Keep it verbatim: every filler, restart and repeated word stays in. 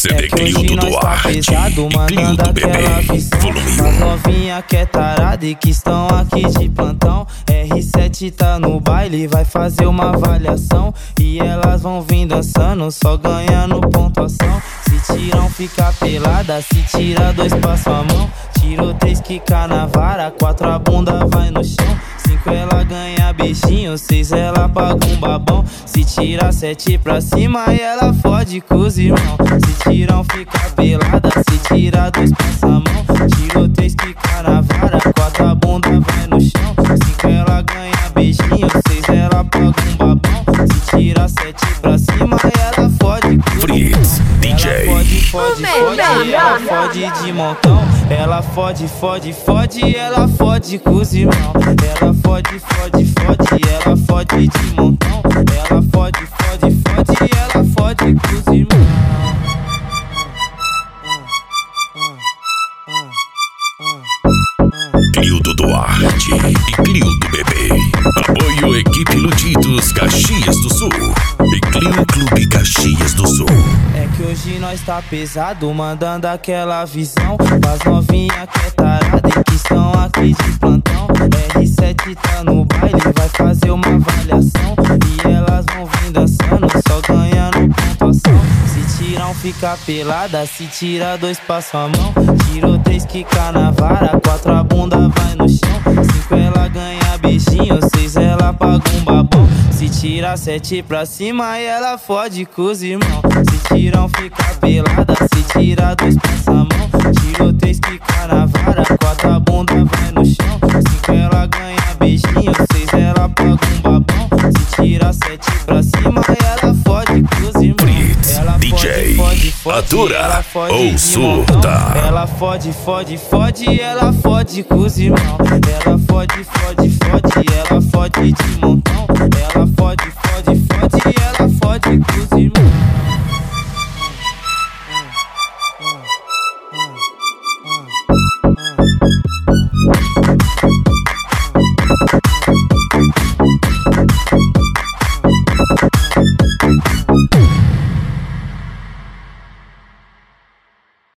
C D Clio do Duarte e Clio do Bebê. Volume As novinha que é tarada e que estão aqui de plantão. R sete tá no baile, vai fazer uma avaliação. E elas vão vir dançando, só ganhando pontuação. Se tiram, fica pelada, se tira dois, passa a mão. Tirou três, quica na vara, quatro a bunda vai no chão. Cinco ela ganha beijinho, seis ela paga um babão. Se tira sete pra cima e ela fode com os irmãos. Se tiram, fica pelada, se tira dois, passa a mão. Tirou três, quica na vara, quatro a bunda vai no chão. Cinco ela ganha beijinho, seis ela paga um babão. Se tira sete pra cima e ela fode com os Fritz, D J. Ela fode, fode, fode, ela fode de montão. Ela fode, fode, fode, ela fode com os irmãos. Ela fode, fode, fode, ela fode de montão. Ela fode, fode, fode, ela fode com os irmãos. Clio do Duarte e Clio do Bebê. Apoio Equipe Luditos Caxias do Sul e Clio Clube Caxias do Sul. É que hoje nós tá pesado, mandando aquela visão. As novinha que é tarada e que estão aqui de plantão. R sete tá no baile, vai fazer uma avaliação. E elas vão vir dançando, só ganhando pontuação. Se tiram, fica pelada, se tira dois, passa a mão. Tirou três, quica na vara, quatro a bunda vai no chão. Cinco ela ganha beijinho, seis ela paga um babão. Se tira sete pra cima e ela fode com os irmãos. Se tiram, fica pelada, se tira dois, passa a mão. Tirou três, quica na vara, quatro a bunda vai no chão. Cinco ela ganha beijinho, seis ela paga um babão. Se tira sete pra cima e ela fode com os irmãos. Fritz, ela D J, fode, fode, atura ela fode ou de surta. montão. Ela fode, fode, fode, ela fode com os irmãos. Ela fode, fode, fode, ela fode de montão. Ela fode, fode, fode, ela fode com os irmãos.